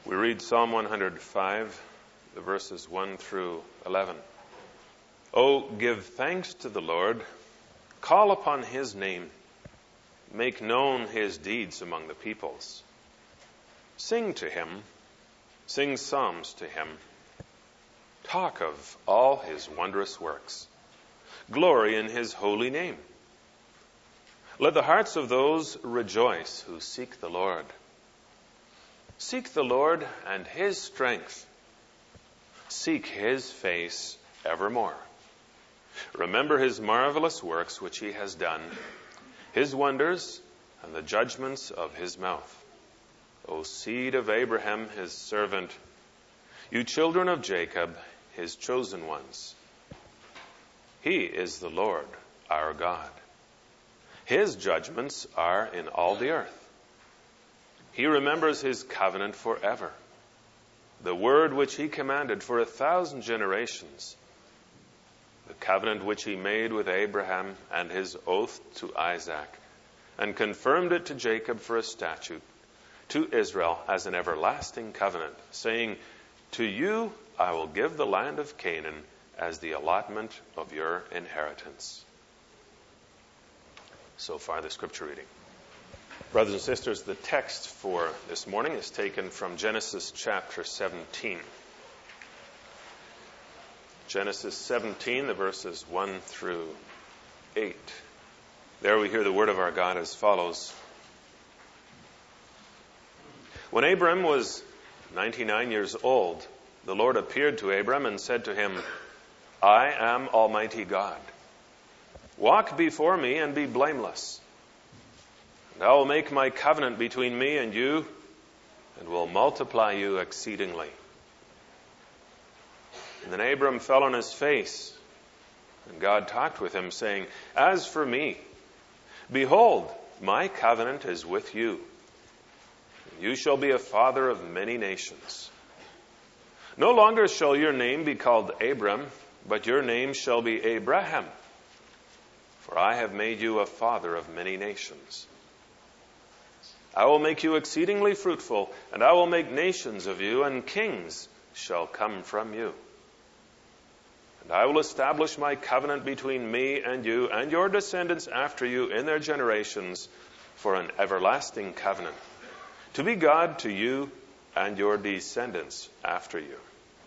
We read Psalm 105, the verses 1 through 11. Oh, give thanks to the Lord, call upon his name, make known his deeds among the peoples. Sing to him, sing psalms to him, talk of all his wondrous works, glory in his holy name. Let the hearts of those rejoice who seek the Lord. Seek the Lord and his strength. Seek his face evermore. Remember his marvelous works which he has done, his wonders and the judgments of his mouth. O seed of Abraham, his servant, you children of Jacob, his chosen ones. He is the Lord, our God. His judgments are in all the earth. He remembers his covenant forever, the word which he commanded for 1,000 generations, the covenant which he made with Abraham and his oath to Isaac, and confirmed it to Jacob for a statute, to Israel as an everlasting covenant, saying, to you I will give the land of Canaan as the allotment of your inheritance. So far the scripture reading. Brothers and sisters, the text for this morning is taken from Genesis chapter 17. Genesis 17, the verses 1 through 8. There we hear the word of our God as follows. When Abram was 99 years old, the Lord appeared to Abram and said to him, I am Almighty God. Walk before me and be blameless. And I will make my covenant between me and you, and will multiply you exceedingly. And then Abram fell on his face, and God talked with him, saying, as for me, behold, my covenant is with you. You shall be a father of many nations. No longer shall your name be called Abram, but your name shall be Abraham. For I have made you a father of many nations. I will make you exceedingly fruitful, and I will make nations of you, and kings shall come from you. And I will establish my covenant between me and you and your descendants after you in their generations for an everlasting covenant, to be God to you and your descendants after you.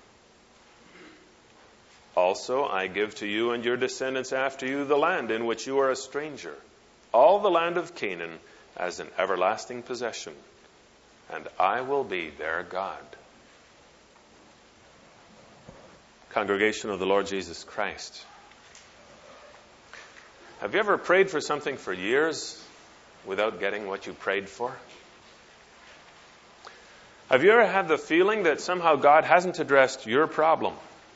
Also, I give to you and your descendants after you the land in which you are a stranger, all the land of Canaan, as an everlasting possession, and I will be their God. Congregation of the Lord Jesus Christ, have you ever prayed for something for years without getting what you prayed for? Have you ever had the feeling that somehow God hasn't addressed your problem?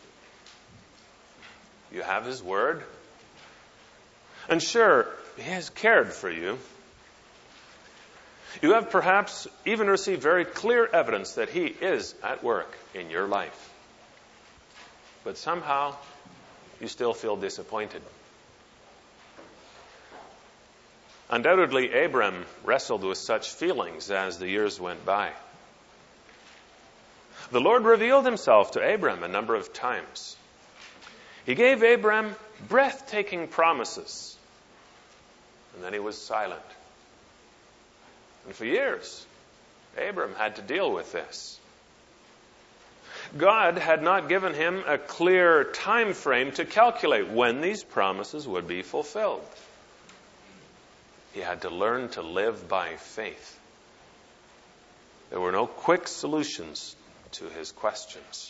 You have his word, and sure, he has cared for you. You have perhaps even received very clear evidence that he is at work in your life. But somehow, you still feel disappointed. Undoubtedly, Abram wrestled with such feelings as the years went by. The Lord revealed himself to Abram a number of times. He gave Abram breathtaking promises, and then he was silent. And for years, Abram had to deal with this. God had not given him a clear time frame to calculate when these promises would be fulfilled. He had to learn to live by faith. There were no quick solutions to his questions.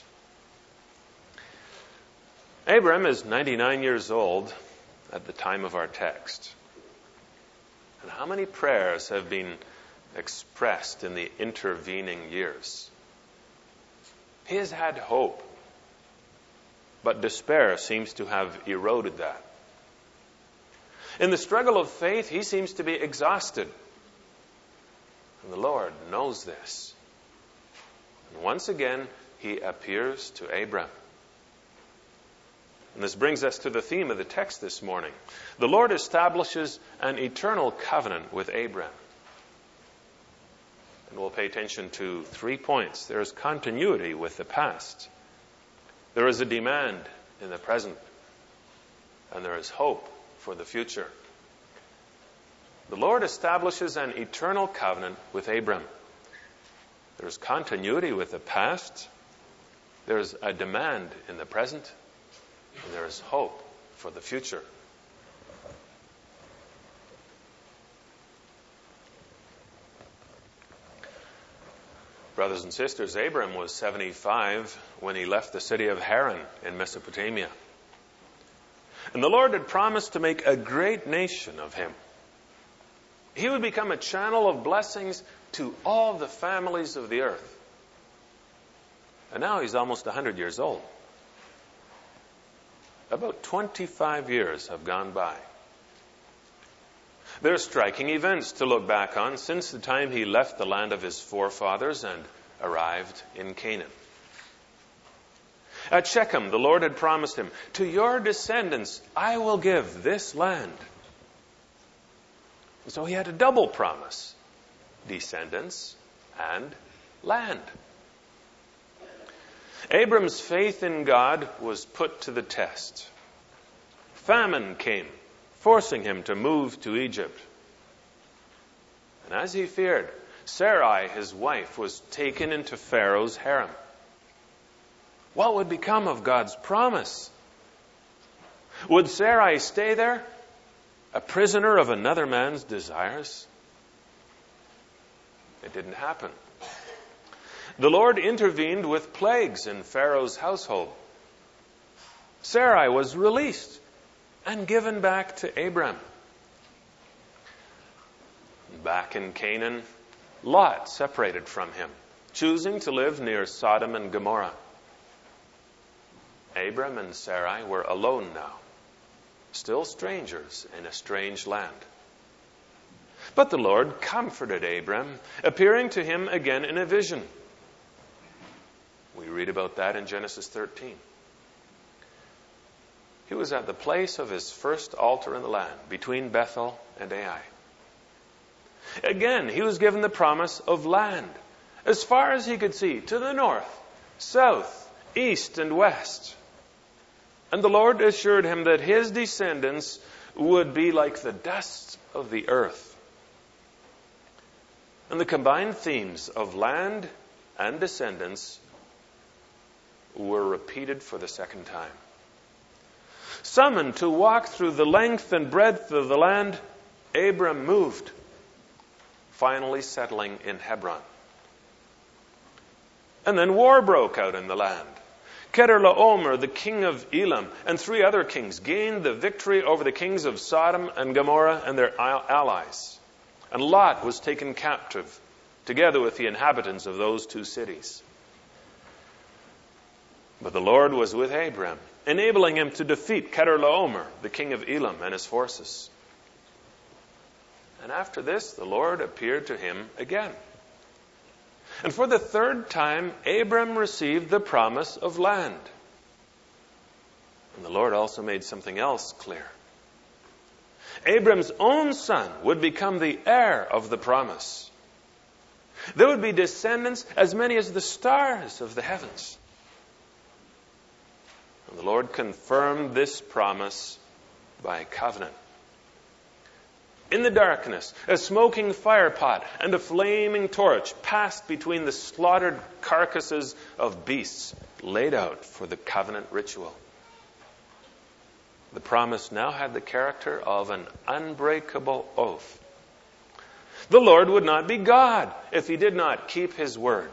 Abram is 99 years old at the time of our text. And how many prayers have been expressed in the intervening years? He has had hope, but despair seems to have eroded that. In the struggle of faith, he seems to be exhausted. And the Lord knows this. And once again, he appears to Abram. And this brings us to the theme of the text this morning. The Lord establishes an eternal covenant with Abram. And we'll pay attention to 3 points. There is continuity with the past. There is a demand in the present. And there is hope for the future. The Lord establishes an eternal covenant with Abram. There's continuity with the past. There's a demand in the present. And there is hope for the future. Brothers and sisters, Abram was 75 when he left the city of Haran in Mesopotamia. And the Lord had promised to make a great nation of him. He would become a channel of blessings to all the families of the earth. And now he's almost 100 years old. About 25 years have gone by. There are striking events to look back on since the time he left the land of his forefathers and arrived in Canaan. At Shechem, the Lord had promised him, "To your descendants I will give this land." So he had a double promise: descendants and land. Abram's faith in God was put to the test. Famine came, forcing him to move to Egypt. And as he feared, Sarai, his wife, was taken into Pharaoh's harem. What would become of God's promise? Would Sarai stay there, a prisoner of another man's desires? It didn't happen. The Lord intervened with plagues in Pharaoh's household. Sarai was released and given back to Abram. Back in Canaan, Lot separated from him, choosing to live near Sodom and Gomorrah. Abram and Sarai were alone now, still strangers in a strange land. But the Lord comforted Abram, appearing to him again in a vision. We read about that in Genesis 13. He was at the place of his first altar in the land, between Bethel and Ai. Again, he was given the promise of land, as far as he could see, to the north, south, east, and west. And the Lord assured him that his descendants would be like the dust of the earth. And the combined themes of land and descendants were repeated for the second time. Summoned to walk through the length and breadth of the land, Abram moved, finally settling in Hebron. And then war broke out in the land. Chedorlaomer, the king of Elam, and 3 other kings gained the victory over the kings of Sodom and Gomorrah and their allies. And Lot was taken captive, together with the inhabitants of those 2 cities. But the Lord was with Abram, enabling him to defeat Chedorlaomer, the king of Elam, and his forces. And after this, the Lord appeared to him again. And for the 3rd time, Abram received the promise of land. And the Lord also made something else clear. Abram's own son would become the heir of the promise. There would be descendants as many as the stars of the heavens. And the Lord confirmed this promise by covenant. In the darkness, a smoking firepot and a flaming torch passed between the slaughtered carcasses of beasts laid out for the covenant ritual. The promise now had the character of an unbreakable oath. The Lord would not be God if he did not keep his word.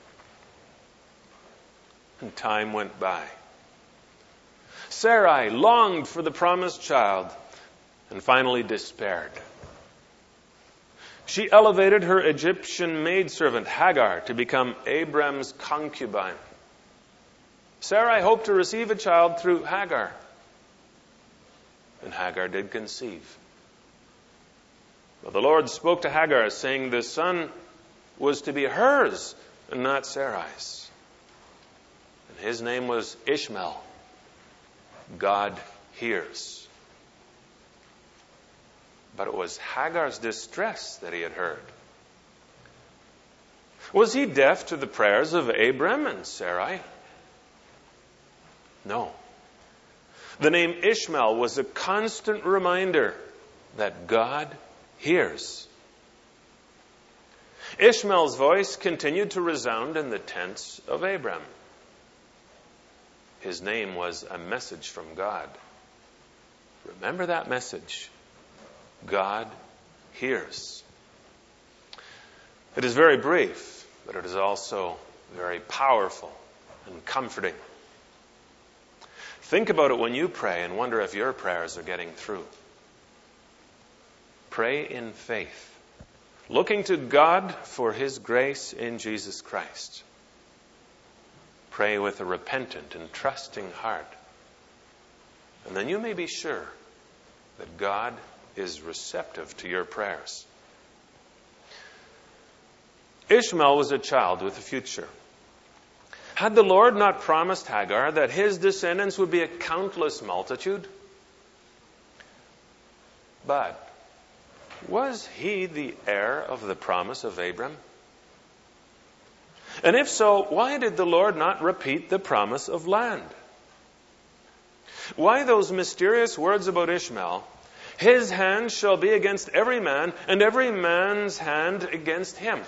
And time went by. Sarai longed for the promised child and finally despaired. She elevated her Egyptian maidservant Hagar to become Abram's concubine. Sarai hoped to receive a child through Hagar. And Hagar did conceive. But the Lord spoke to Hagar, saying the son was to be hers and not Sarai's. And his name was Ishmael. God hears. But it was Hagar's distress that he had heard. Was he deaf to the prayers of Abram and Sarai? No. The name Ishmael was a constant reminder that God hears. Ishmael's voice continued to resound in the tents of Abram. His name was a message from God. Remember that message. God hears. It is very brief, but it is also very powerful and comforting. Think about it when you pray and wonder if your prayers are getting through. Pray in faith, looking to God for His grace in Jesus Christ. Pray with a repentant and trusting heart. And then you may be sure that God is receptive to your prayers. Ishmael was a child with a future. Had the Lord not promised Hagar that his descendants would be a countless multitude? But was he the heir of the promise of Abram? And if so, why did the Lord not repeat the promise of land? Why those mysterious words about Ishmael? His hand shall be against every man, and every man's hand against him.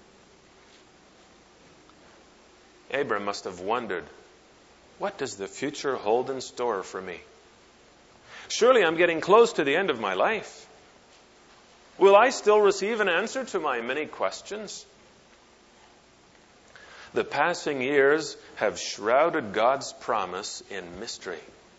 Abram must have wondered, what does the future hold in store for me? Surely I'm getting close to the end of my life. Will I still receive an answer to my many questions? The passing years have shrouded God's promise in mystery.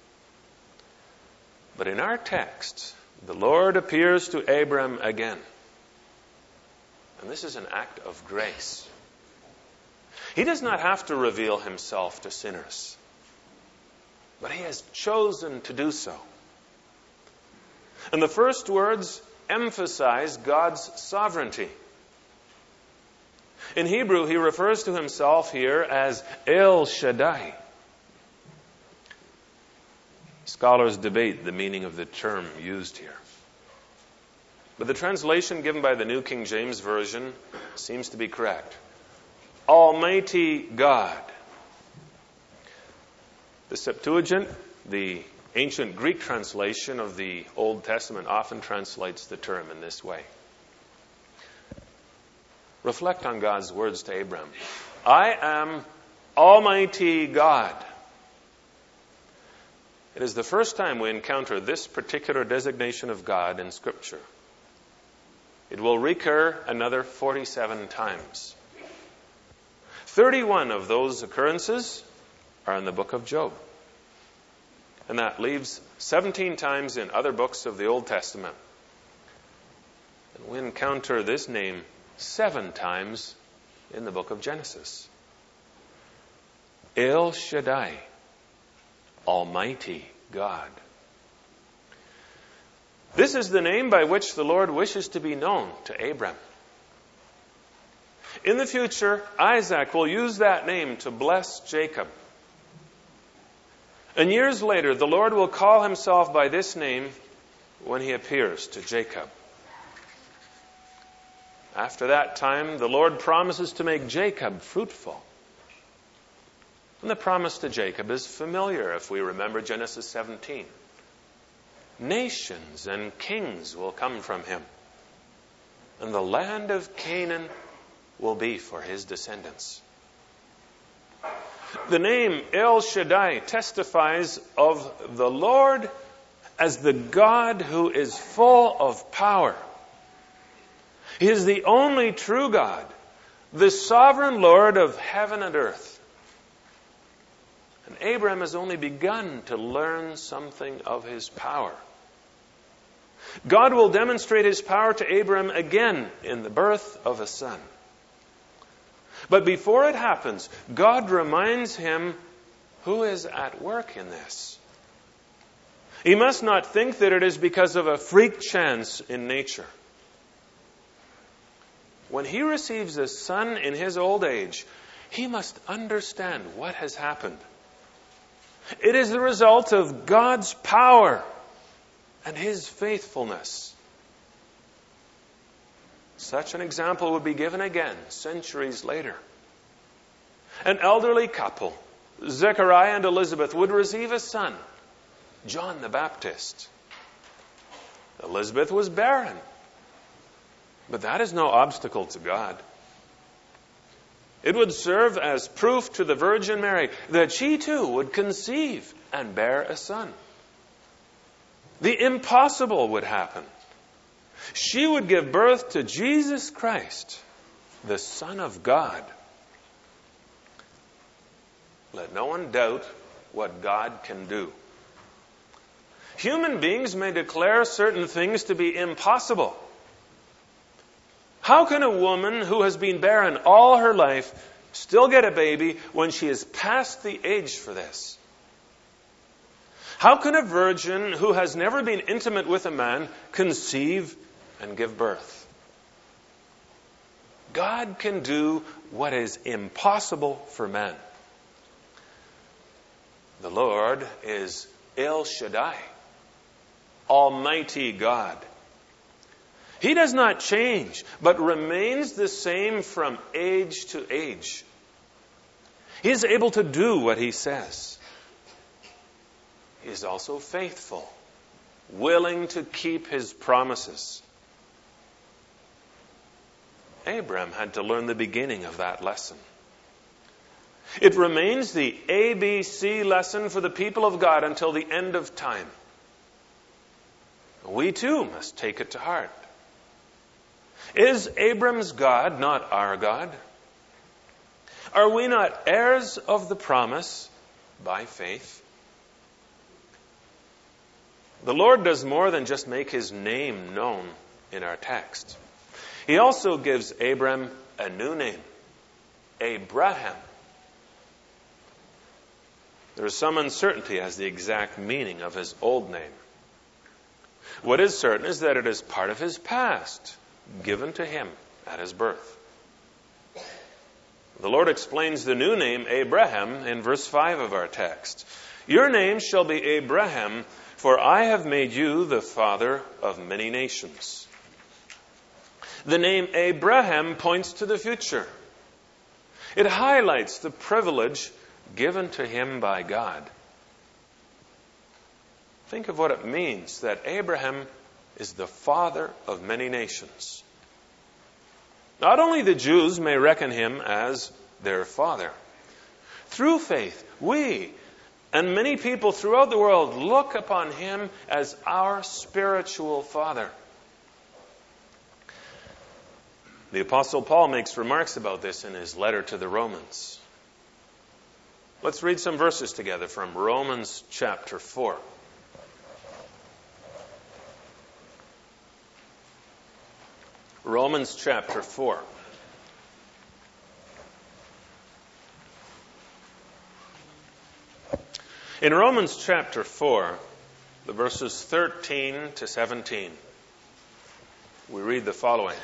But in our text, the Lord appears to Abram again. And this is an act of grace. He does not have to reveal himself to sinners, but he has chosen to do so. And the first words emphasize God's sovereignty. In Hebrew, he refers to himself here as El Shaddai. Scholars debate the meaning of the term used here. But the translation given by the New King James Version seems to be correct. Almighty God. The Septuagint, the ancient Greek translation of the Old Testament, often translates the term in this way. Reflect on God's words to Abram. I am Almighty God. It is the first time we encounter this particular designation of God in Scripture. It will recur another 47 times. 31 of those occurrences are in the book of Job. And that leaves 17 times in other books of the Old Testament. And we encounter this name 7 times in the book of Genesis. El Shaddai, Almighty God. This is the name by which the Lord wishes to be known to Abram. In the future, Isaac will use that name to bless Jacob. And years later, the Lord will call himself by this name when he appears to Jacob. After that time, the Lord promises to make Jacob fruitful. And the promise to Jacob is familiar if we remember Genesis 17. Nations and kings will come from him, and the land of Canaan will be for his descendants. The name El Shaddai testifies of the Lord as the God who is full of power. He is the only true God, the sovereign Lord of heaven and earth. And Abraham has only begun to learn something of his power. God will demonstrate his power to Abraham again in the birth of a son. But before it happens, God reminds him who is at work in this. He must not think that it is because of a freak chance in nature. When he receives a son in his old age, he must understand what has happened. It is the result of God's power and his faithfulness. Such an example would be given again centuries later. An elderly couple, Zechariah and Elizabeth, would receive a son, John the Baptist. Elizabeth was barren, but that is no obstacle to God. It would serve as proof to the Virgin Mary that she too would conceive and bear a son. The impossible would happen. She would give birth to Jesus Christ, the Son of God. Let no one doubt what God can do. Human beings may declare certain things to be impossible. How can a woman who has been barren all her life still get a baby when she is past the age for this? How can a virgin who has never been intimate with a man conceive and give birth? God can do what is impossible for man. The Lord is El Shaddai, Almighty God. He does not change, but remains the same from age to age. He is able to do what He says. He is also faithful, willing to keep His promises. Abram had to learn the beginning of that lesson. It remains the ABC lesson for the people of God until the end of time. We too must take it to heart. Is Abram's God not our God? Are we not heirs of the promise by faith? The Lord does more than just make His name known in our text. He also gives Abram a new name, Abraham. There is some uncertainty as to the exact meaning of his old name. What is certain is that it is part of his past, given to him at his birth. The Lord explains the new name, Abraham, in verse 5 of our text. Your name shall be Abraham, for I have made you the father of many nations. The name Abraham points to the future. It highlights the privilege given to him by God. Think of what it means that Abraham is the father of many nations. Not only the Jews may reckon him as their father. Through faith, we and many people throughout the world look upon him as our spiritual father. The Apostle Paul makes remarks about this in his letter to the Romans. Let's read some verses together from Romans chapter 4. Romans chapter 4. In Romans chapter 4, the verses 13 to 17, we read the following.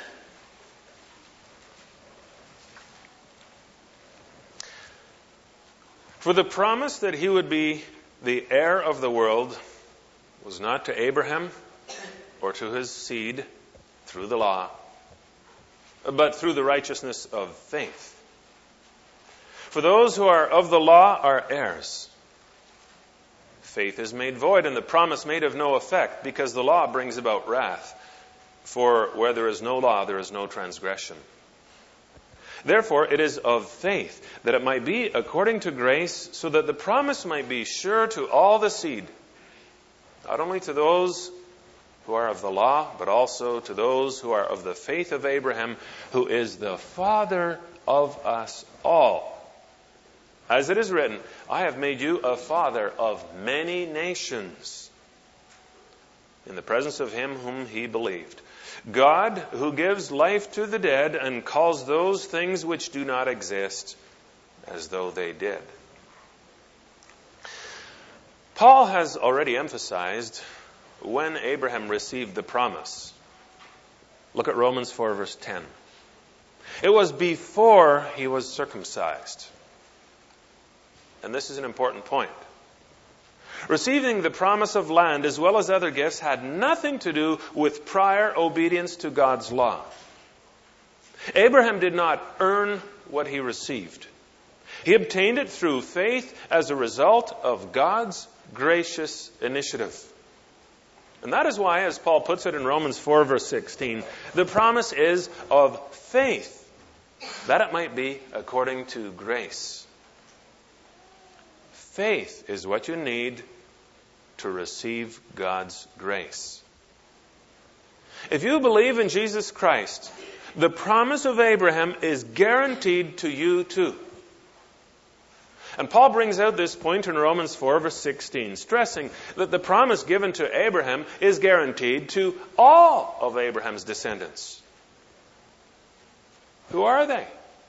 For the promise that he would be the heir of the world was not to Abraham or to his seed through the law, but through the righteousness of faith. For those who are of the law are heirs. Faith is made void and the promise made of no effect, because the law brings about wrath. For where there is no law, there is no transgression. Therefore, it is of faith, that it might be according to grace, so that the promise might be sure to all the seed, not only to those who are of the law, but also to those who are of the faith of Abraham, who is the father of us all. As it is written, I have made you a father of many nations, in the presence of him whom he believed. God, who gives life to the dead and calls those things which do not exist as though they did. Paul has already emphasized when Abraham received the promise. Look at Romans 4, verse 10. It was before he was circumcised. And this is an important point. Receiving the promise of land as well as other gifts had nothing to do with prior obedience to God's law. Abraham did not earn what he received. He obtained it through faith as a result of God's gracious initiative. And that is why, as Paul puts it in Romans 4, verse 16, the promise is of faith, that it might be according to grace. Faith is what you need to receive God's grace. If you believe in Jesus Christ, the promise of Abraham is guaranteed to you too. And Paul brings out this point in Romans 4, verse 16, stressing that the promise given to Abraham is guaranteed to all of Abraham's descendants. Who are they?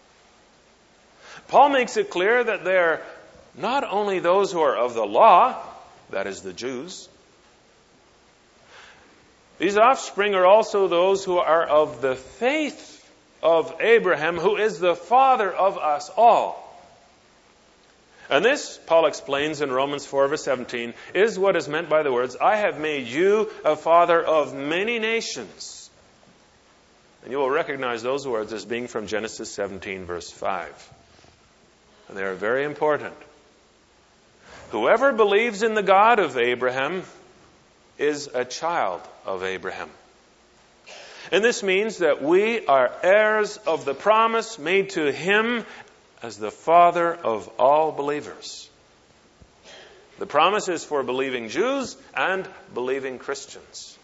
Paul makes it clear that they're not only those who are of the law, that is the Jews. These offspring are also those who are of the faith of Abraham, who is the father of us all. And this, Paul explains in Romans 4, verse 17, is what is meant by the words, I have made you a father of many nations. And you will recognize those words as being from Genesis 17, verse 5. And they are very important. Whoever believes in the God of Abraham is a child of Abraham. And this means that we are heirs of the promise made to him as the father of all believers. The promise is for believing Jews and believing Christians.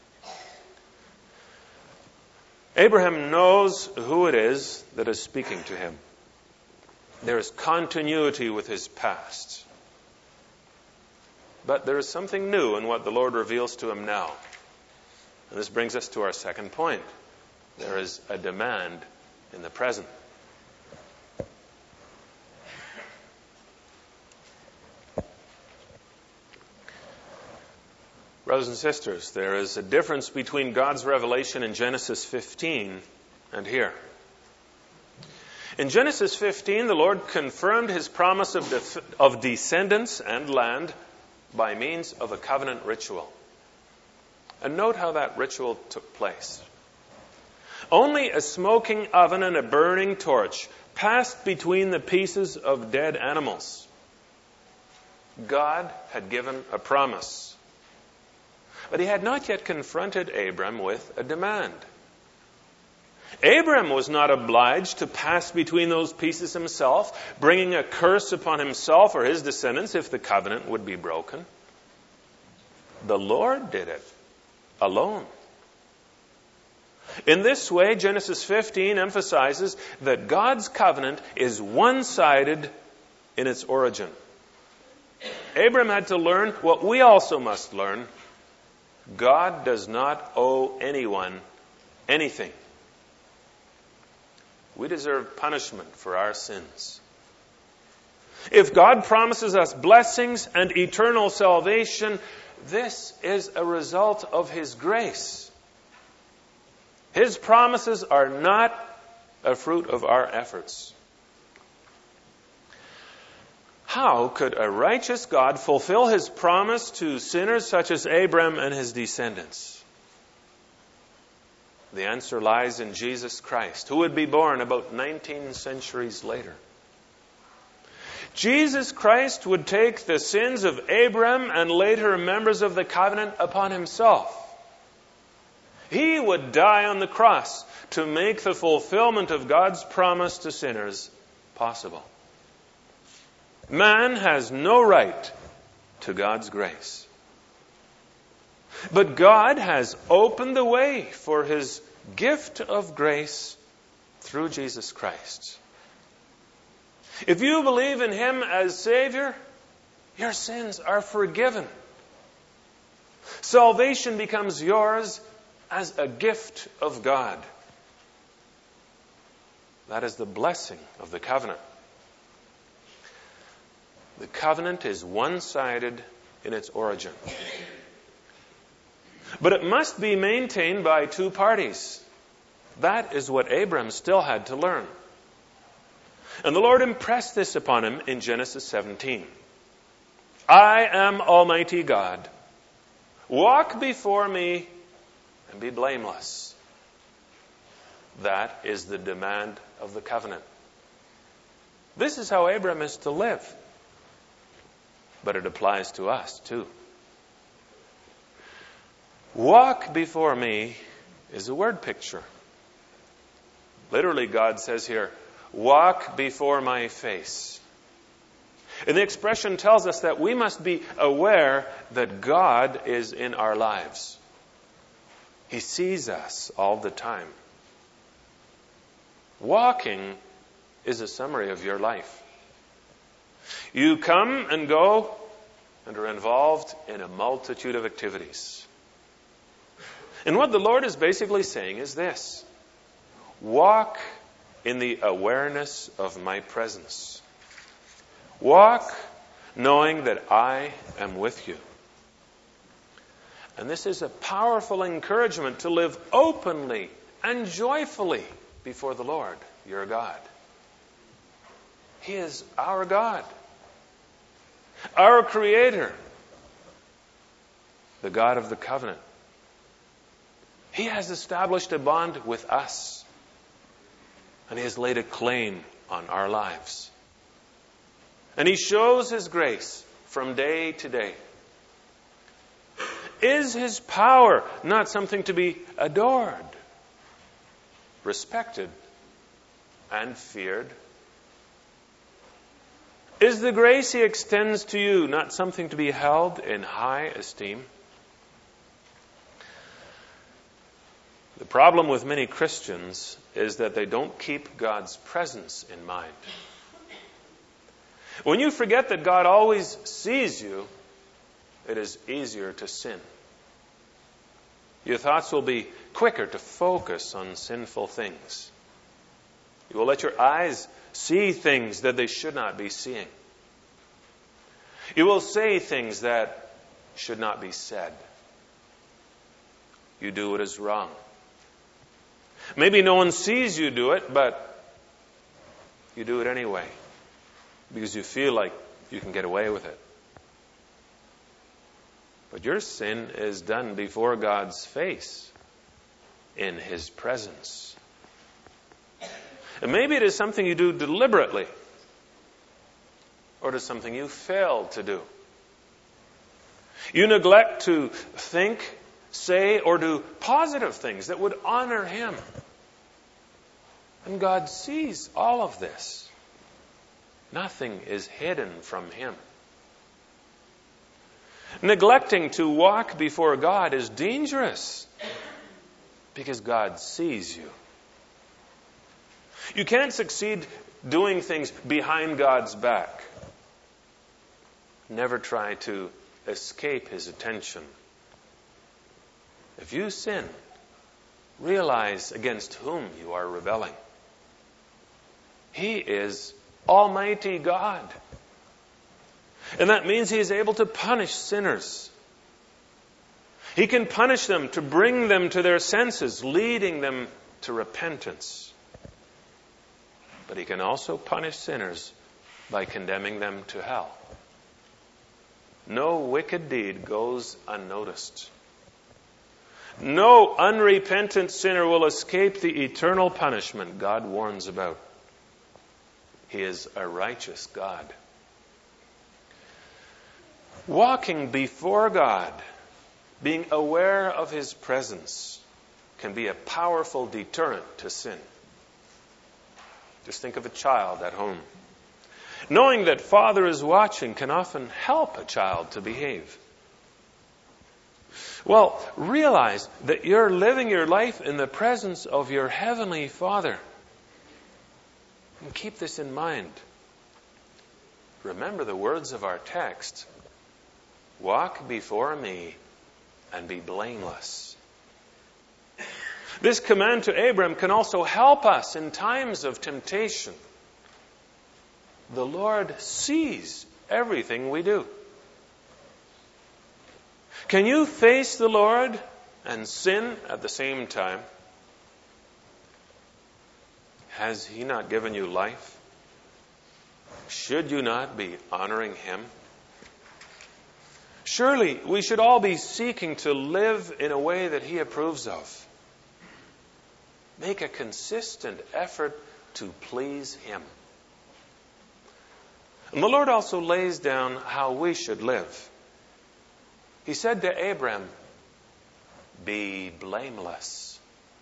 Abraham knows who it is that is speaking to him. There is continuity with his past. But there is something new in what the Lord reveals to him now. And this brings us to our second point. There is a demand in the present. Brothers and sisters, there is a difference between God's revelation in Genesis 15 and here. In Genesis 15, the Lord confirmed his promise of descendants and land by means of a covenant ritual. And note how that ritual took place. Only a smoking oven and a burning torch passed between the pieces of dead animals. God had given a promise. But he had not yet confronted Abram with a demand. Abram was not obliged to pass between those pieces himself, bringing a curse upon himself or his descendants if the covenant would be broken. The Lord did it alone. In this way, Genesis 15 emphasizes that God's covenant is one-sided in its origin. Abram had to learn what we also must learn. God does not owe anyone anything. We deserve punishment for our sins. If God promises us blessings and eternal salvation, this is a result of his grace. His promises are not a fruit of our efforts. How could a righteous God fulfill his promise to sinners such as Abram and his descendants? The answer lies in Jesus Christ, who would be born about 19 centuries later. Jesus Christ would take the sins of Abram and later members of the covenant upon himself. He would die on the cross to make the fulfillment of God's promise to sinners possible. Man has no right to God's grace. But God has opened the way for his gift of grace through Jesus Christ. If you believe in him as Savior, your sins are forgiven. Salvation becomes yours as a gift of God. That is the blessing of the covenant. The covenant is one-sided in its origin. But it must be maintained by two parties. That is what Abram still had to learn. And the Lord impressed this upon him in Genesis 17. I am Almighty God. Walk before me and be blameless. That is the demand of the covenant. This is how Abram is to live. But it applies to us too. Walk before me is a word picture. Literally, God says here, walk before my face. And the expression tells us that we must be aware that God is in our lives. He sees us all the time. Walking is a summary of your life. You come and go and are involved in a multitude of activities. And what the Lord is basically saying is this: walk in the awareness of my presence. Walk knowing that I am with you. And this is a powerful encouragement to live openly and joyfully before the Lord, your God. He is our God, our Creator, the God of the covenant. He has established a bond with us, and He has laid a claim on our lives. And He shows His grace from day to day. Is His power not something to be adored, respected, and feared? Is the grace He extends to you not something to be held in high esteem? The problem with many Christians is that they don't keep God's presence in mind. When you forget that God always sees you, it is easier to sin. Your thoughts will be quicker to focus on sinful things. You will let your eyes see things that they should not be seeing. You will say things that should not be said. You do what is wrong. Maybe no one sees you do it, but you do it anyway because you feel like you can get away with it. But your sin is done before God's face, in His presence. And maybe it is something you do deliberately, or it is something you fail to do. You neglect to think, say, or do positive things that would honor Him. And God sees all of this. Nothing is hidden from Him. Neglecting to walk before God is dangerous because God sees you. You can't succeed doing things behind God's back. Never try to escape His attention. If you sin, realize against whom you are rebelling. He is Almighty God. And that means He is able to punish sinners. He can punish them to bring them to their senses, leading them to repentance. But He can also punish sinners by condemning them to hell. No wicked deed goes unnoticed. No unrepentant sinner will escape the eternal punishment God warns about. He is a righteous God. Walking before God, being aware of His presence, can be a powerful deterrent to sin. Just think of a child at home. Knowing that Father is watching can often help a child to behave. Well, realize that you're living your life in the presence of your Heavenly Father. And keep this in mind. Remember the words of our text. Walk before me and be blameless. This command to Abram can also help us in times of temptation. The Lord sees everything we do. Can you face the Lord and sin at the same time? Has He not given you life? Should you not be honoring Him? Surely we should all be seeking to live in a way that He approves of. Make a consistent effort to please Him. And the Lord also lays down how we should live. He said to Abram, "Be blameless."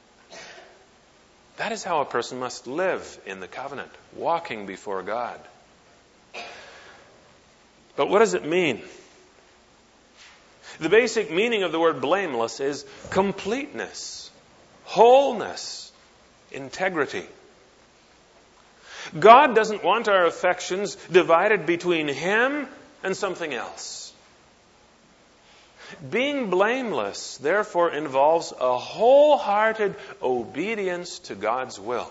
That is how a person must live in the covenant, walking before God. But what does it mean? The basic meaning of the word blameless is completeness, wholeness, integrity. God doesn't want our affections divided between Him and something else. Being blameless, therefore, involves a wholehearted obedience to God's will.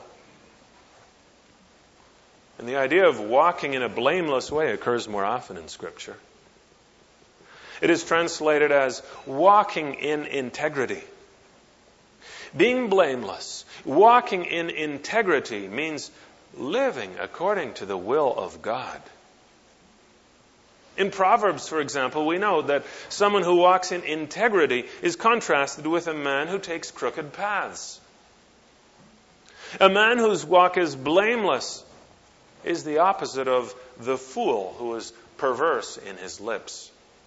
And the idea of walking in a blameless way occurs more often in Scripture. It is translated as walking in integrity. Being blameless, walking in integrity, means living according to the will of God. In Proverbs, for example, we know that someone who walks in integrity is contrasted with a man who takes crooked paths. A man whose walk is blameless is the opposite of the fool who is perverse in his lips.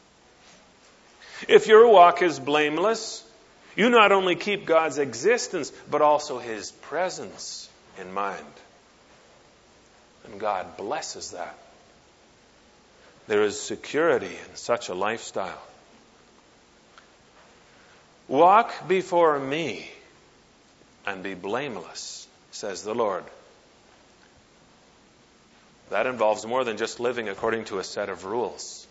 If your walk is blameless, you not only keep God's existence, but also His presence in mind. And God blesses that. There is security in such a lifestyle. Walk before me and be blameless, says the Lord. That involves more than just living according to a set of rules.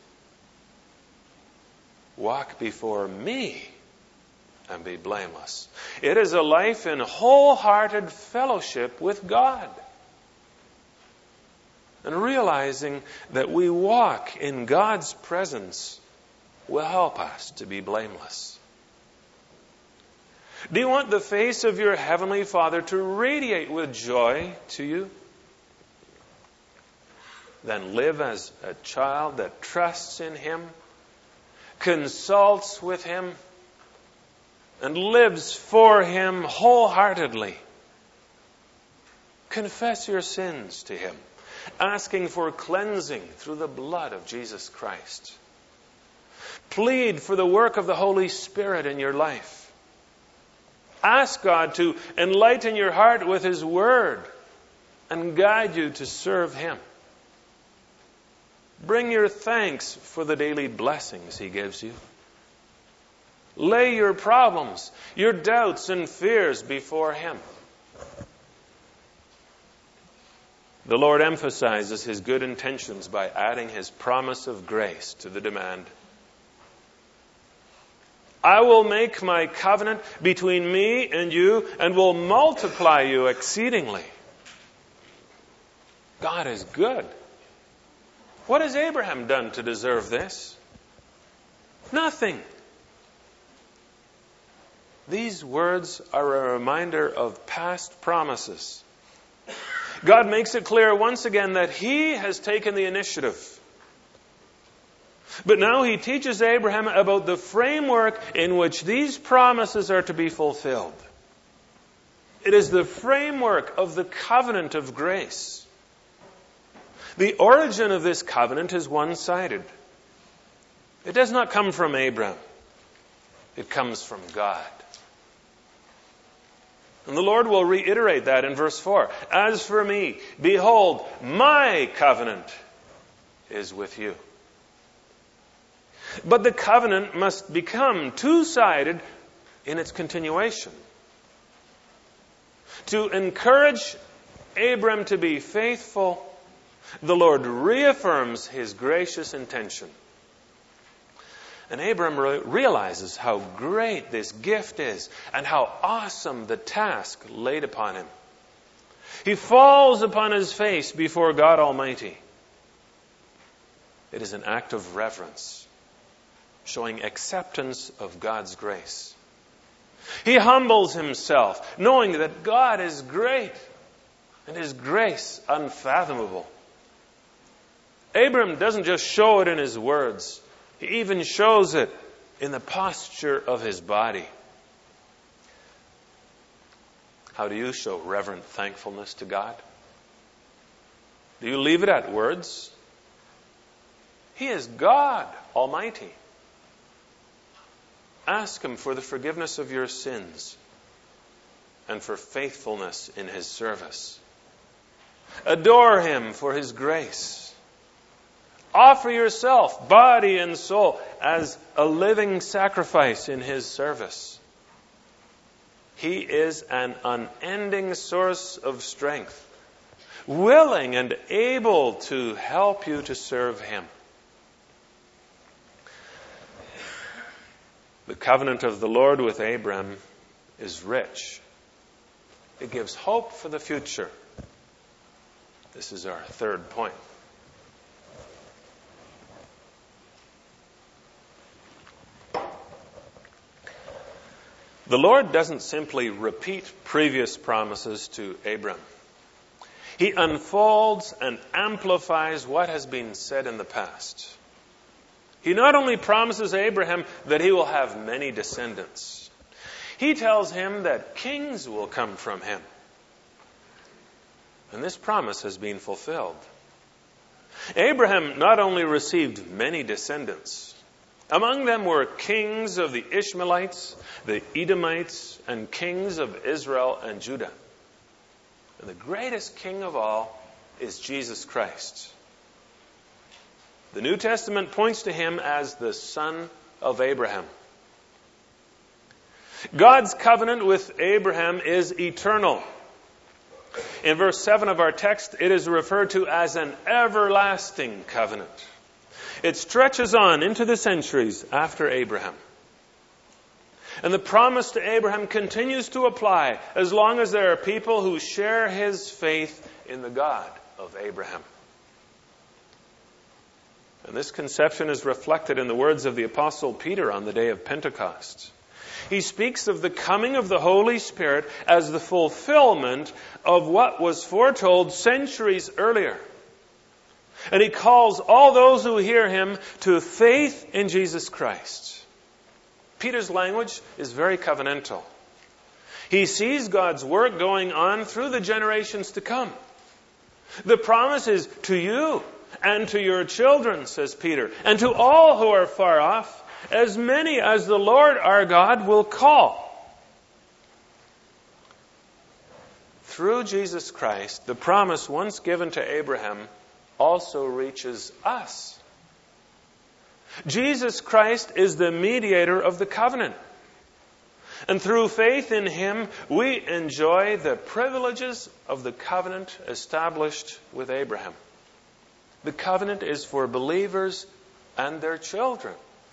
Walk before me and be blameless. It is a life in wholehearted fellowship with God. And realizing that we walk in God's presence will help us to be blameless. Do you want the face of your Heavenly Father to radiate with joy to you? Then live as a child that trusts in Him, consults with Him, and lives for Him wholeheartedly. Confess your sins to Him, asking for cleansing through the blood of Jesus Christ. Plead for the work of the Holy Spirit in your life. Ask God to enlighten your heart with His Word and guide you to serve Him. Bring your thanks for the daily blessings He gives you. Lay your problems, your doubts and fears before Him. The Lord emphasizes His good intentions by adding His promise of grace to the demand. I will make my covenant between me and you and will multiply you exceedingly. God is good. What has Abraham done to deserve this? Nothing. These words are a reminder of past promises. God makes it clear once again that He has taken the initiative. But now He teaches Abraham about the framework in which these promises are to be fulfilled. It is the framework of the covenant of grace. The origin of this covenant is one-sided. It does not come from Abraham. It comes from God. And the Lord will reiterate that in verse 4. As for me, behold, my covenant is with you. But the covenant must become two-sided in its continuation. To encourage Abram to be faithful, the Lord reaffirms His gracious intention. And Abram realizes how great this gift is and how awesome the task laid upon him. He falls upon his face before God Almighty. It is an act of reverence, showing acceptance of God's grace. He humbles himself, knowing that God is great and His grace unfathomable. Abram doesn't just show it in his words. He even shows it in the posture of his body. How do you show reverent thankfulness to God? Do you leave it at words? He is God Almighty. Ask Him for the forgiveness of your sins and for faithfulness in His service. Adore Him for His grace. Offer yourself, body and soul, as a living sacrifice in His service. He is an unending source of strength, willing and able to help you to serve Him. The covenant of the Lord with Abram is rich. It gives hope for the future. This is our third point. The Lord doesn't simply repeat previous promises to Abram. He unfolds and amplifies what has been said in the past. He not only promises Abraham that he will have many descendants, he tells him that kings will come from him. And this promise has been fulfilled. Abraham not only received many descendants, among them were kings of the Ishmaelites, the Edomites, and kings of Israel and Judah. And the greatest king of all is Jesus Christ. The New Testament points to him as the son of Abraham. God's covenant with Abraham is eternal. In verse 7 of our text, it is referred to as an everlasting covenant. It stretches on into the centuries after Abraham. And the promise to Abraham continues to apply as long as there are people who share his faith in the God of Abraham. And this conception is reflected in the words of the Apostle Peter on the day of Pentecost. He speaks of the coming of the Holy Spirit as the fulfillment of what was foretold centuries earlier. And he calls all those who hear him to faith in Jesus Christ. Peter's language is very covenantal. He sees God's work going on through the generations to come. The promise is to you and to your children, says Peter, and to all who are far off, as many as the Lord our God will call. Through Jesus Christ, the promise once given to Abraham also reaches us. Jesus Christ is the mediator of the covenant. And through faith in Him, we enjoy the privileges of the covenant established with Abraham. The covenant is for believers and their children.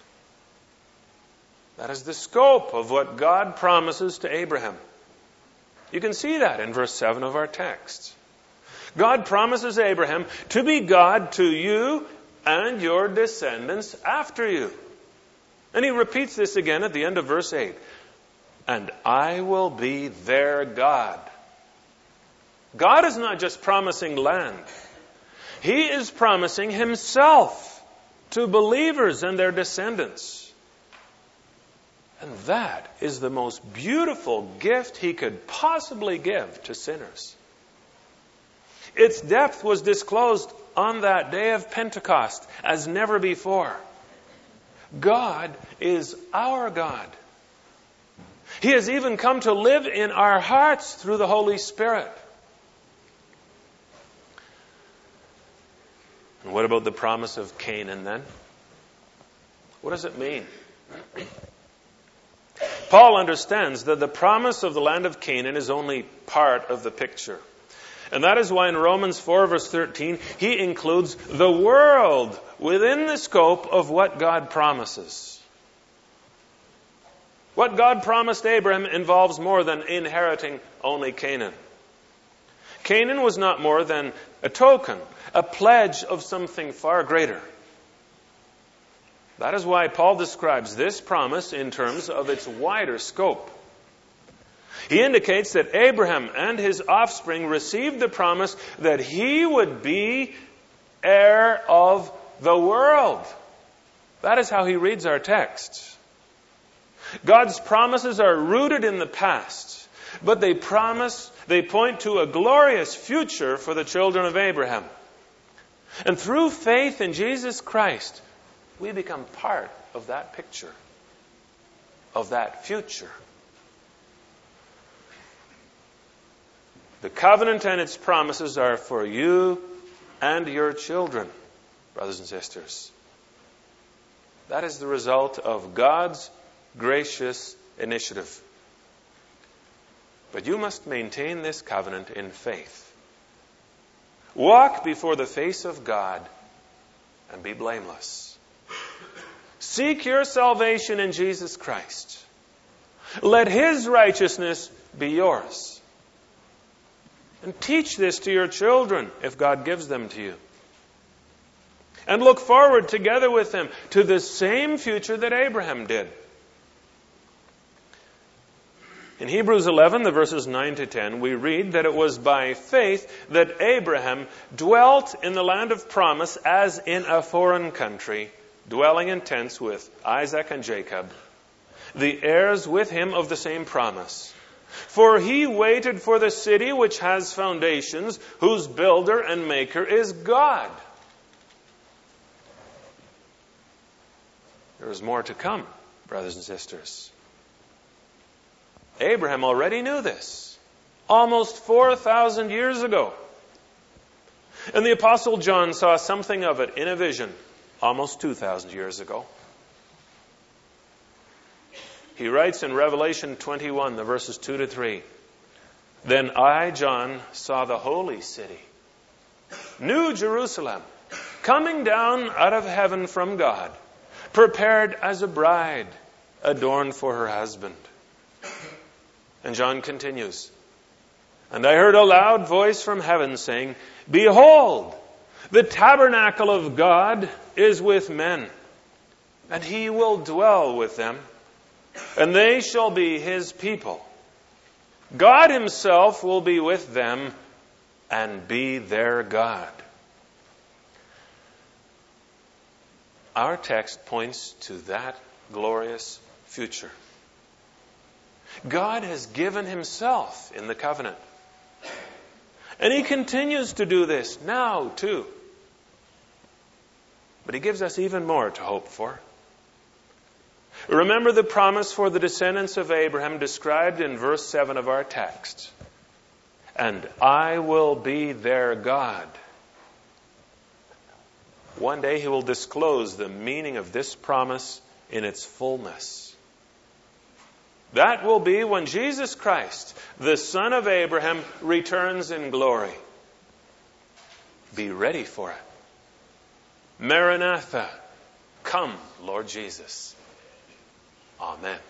That is the scope of what God promises to Abraham. You can see that in verse 7 of our text. God promises Abraham to be God to you and your descendants after you. And He repeats this again at the end of verse 8. And I will be their God. God is not just promising land. He is promising Himself to believers and their descendants. And that is the most beautiful gift He could possibly give to sinners. Its depth was disclosed on that day of Pentecost as never before. God is our God. He has even come to live in our hearts through the Holy Spirit. And what about the promise of Canaan then? What does it mean? Paul understands that the promise of the land of Canaan is only part of the picture. And that is why in Romans 4 verse 13, he includes the world within the scope of what God promises. What God promised Abraham involves more than inheriting only Canaan. Canaan was not more than a token, a pledge of something far greater. That is why Paul describes this promise in terms of its wider scope. He indicates that Abraham and his offspring received the promise that he would be heir of the world. That is how he reads our text. God's promises are rooted in the past, but they point to a glorious future for the children of Abraham. And through faith in Jesus Christ, we become part of that picture, of that future. The covenant and its promises are for you and your children, brothers and sisters. That is the result of God's gracious initiative. But you must maintain this covenant in faith. Walk before the face of God and be blameless. Seek your salvation in Jesus Christ. Let His righteousness be yours. And teach this to your children if God gives them to you. And look forward together with them to the same future that Abraham did. In Hebrews 11, the verses 9 to 10, we read that it was by faith that Abraham dwelt in the land of promise as in a foreign country, dwelling in tents with Isaac and Jacob, the heirs with him of the same promise. For he waited for the city which has foundations, whose builder and maker is God. There is more to come, brothers and sisters. Abraham already knew this, almost 4,000 years ago. And the Apostle John saw something of it in a vision, almost 2,000 years ago. He writes in Revelation 21, the verses 2 to 3, Then I, John, saw the holy city, New Jerusalem, coming down out of heaven from God, prepared as a bride, adorned for her husband. And John continues, And I heard a loud voice from heaven saying, Behold, the tabernacle of God is with men, and He will dwell with them, and they shall be His people. God Himself will be with them and be their God. Our text points to that glorious future. God has given Himself in the covenant. And He continues to do this now too. But He gives us even more to hope for. Remember the promise for the descendants of Abraham described in verse 7 of our text. And I will be their God. One day He will disclose the meaning of this promise in its fullness. That will be when Jesus Christ, the Son of Abraham, returns in glory. Be ready for it. Maranatha, come, Lord Jesus. Amen.